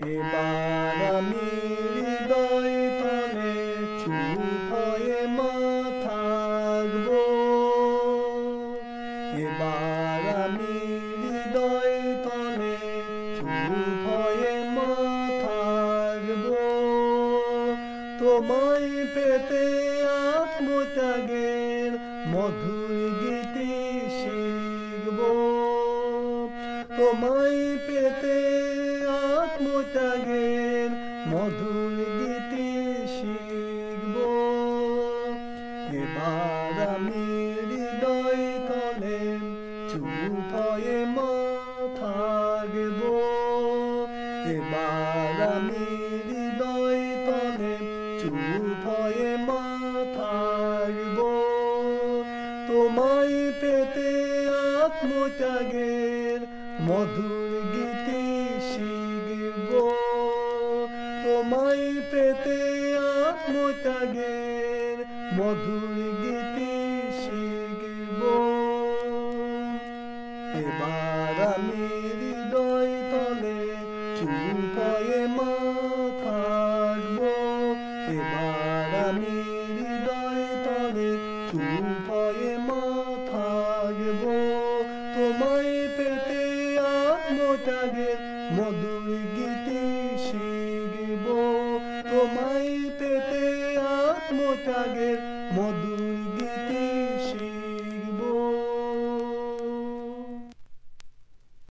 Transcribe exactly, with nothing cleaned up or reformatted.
এবার আমি হৃদয় তলে চুপ হয়ে মাথা রাখবো। এবার আমি হৃদয় তলে চুপ হয়ে মাথা রাখবো। তোমায় পেতে আত্মত্যাগের মধুর গীতি শিখবো। তোমায় পেতে আত্মত্যাগের মধুর গীতি শিখবো। এবার আমি হৃদয় তলে চুপ হয়ে মাথা রাখবো। এবার আমি হৃদয় তলে চুপ হয়ে মাথা রাখবো। তোমায় পেতে আত্মত্যাগের মধুর গীতি শিখবো। তোমায় পেতে আত্মত্যাগের মধুর গীতি শিখবো। এবার আমি